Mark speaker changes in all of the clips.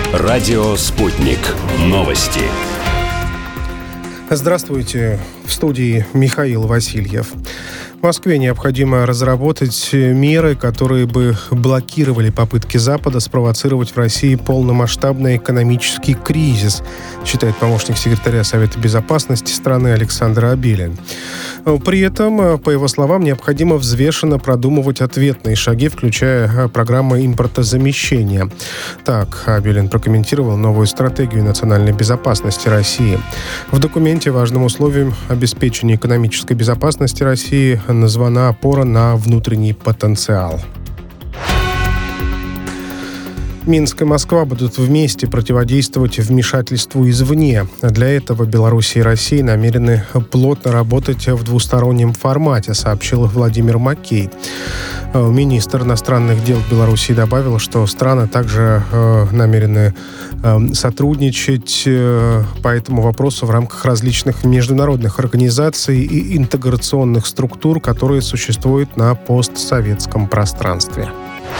Speaker 1: Радио «Спутник». Новости.
Speaker 2: Здравствуйте. В студии Михаил Васильев. В Москве необходимо разработать меры, которые бы блокировали попытки Запада спровоцировать в России полномасштабный экономический кризис, считает помощник секретаря Совета безопасности страны Александр Абелин. При этом, по его словам, необходимо взвешенно продумывать ответные шаги, включая программы импортозамещения. Так Абелин прокомментировал новую стратегию национальной безопасности России. В документе важным условием обеспечения экономической безопасности России названа опора на внутренний потенциал. Минск и Москва будут вместе противодействовать вмешательству извне. Для этого Беларусь и Россия намерены плотно работать в двустороннем формате, сообщил Владимир Маккей. Министр иностранных дел Беларуси добавил, что страны также намерены сотрудничать по этому вопросу в рамках различных международных организаций и интеграционных структур, которые существуют на постсоветском пространстве.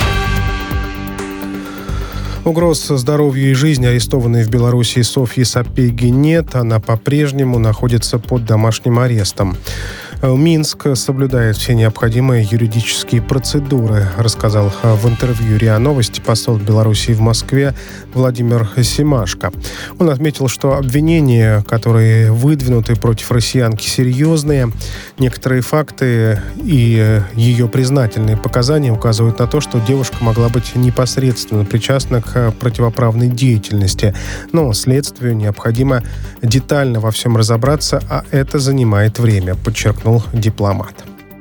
Speaker 2: Угроз здоровью и жизни арестованной в Беларуси Софьи Сапеги нет. Она по-прежнему находится под домашним арестом. Минск соблюдает все необходимые юридические процедуры, рассказал в интервью РИА Новости посол Беларуси в Москве Владимир Семашко. Он отметил, что обвинения, которые выдвинуты против россиянки, серьезные. Некоторые факты и ее признательные показания указывают на то, что девушка могла быть непосредственно причастна к противоправной деятельности. Но следствию необходимо детально во всем разобраться, а это занимает время, подчеркнул дипломат.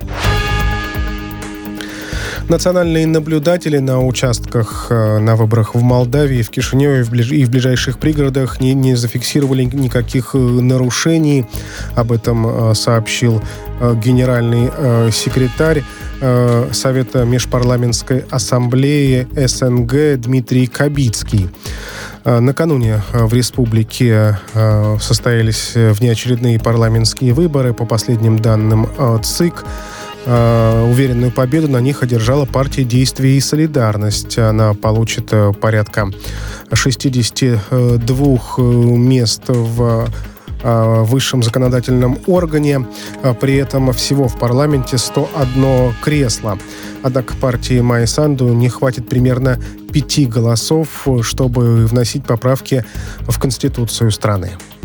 Speaker 2: Национальные наблюдатели на участках на выборах в Молдавии, в Кишиневе и в ближайших пригородах не зафиксировали никаких нарушений. Об этом сообщил генеральный секретарь Совета межпарламентской ассамблеи СНГ Дмитрий Кабицкий. Накануне в республике состоялись внеочередные парламентские выборы. По последним данным ЦИК, уверенную победу на них одержала партия «Действие и солидарность». Она получит порядка 62 мест в высшем законодательном органе. При этом всего в парламенте 101 кресло. Однако партии Майи Санду не хватит примерно 5 голосов, чтобы вносить поправки в Конституцию страны.